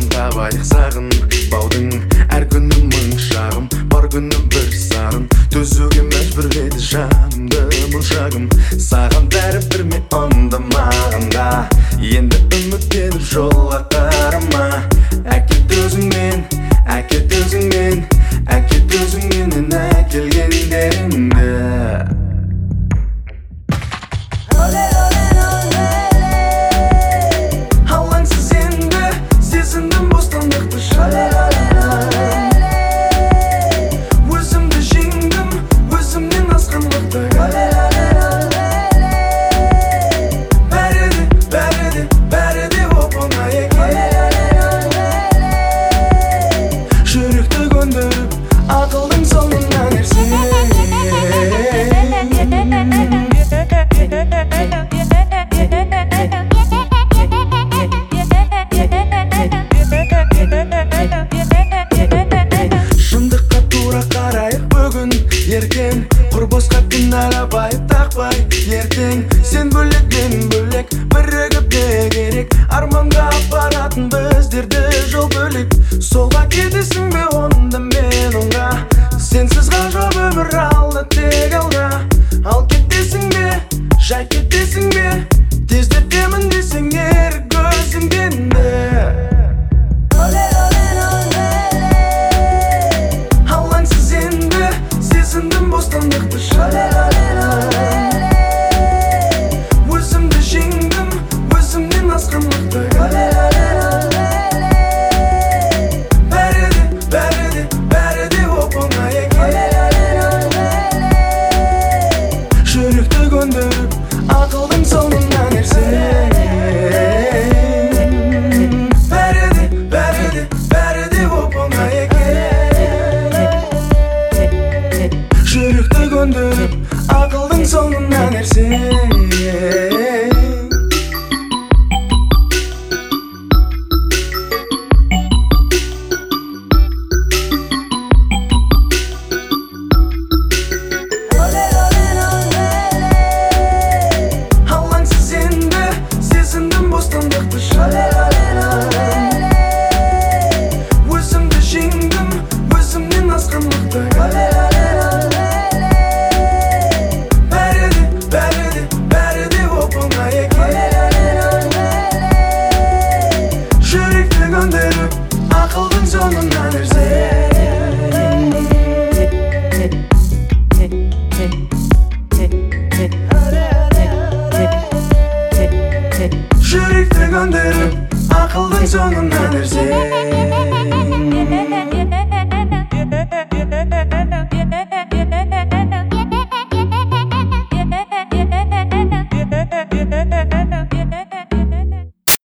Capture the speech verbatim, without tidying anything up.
табайық сағын. Баудың әр күні мың шағым, бар күні бір сарын. Төзуге мәжбүрледі жанымды мұншағым. Саған бәрібір ме ондамаған да, енді үміттеніп жолға қарама. Әкет өзіңмен, әкет өзіңмен, әкет өзіңменен әкелгендеріңді. Алаңсыз енді сезіндім бостандықты шалай. Өзімді жеңдім, өзімнен асқанлықты. Бәрі де, бәрі де, бәрі де оп-оңай екен. Жүректі көндіріп, ақылдың соңынан ерсең. Шындыққа тура қарайық бүгін ертең. Құр босқа кінәлабай тақпай ертең. Сен бөлек мен бөлек, бірігіп не керек? Арманға апаратын біздерді жол бөлек. Солға кетесің бе онда мен оңға? Сенсіз ғажап өмір алда тек алда. Ал кетесің бе, жай кетесің бе? Тездетемін десең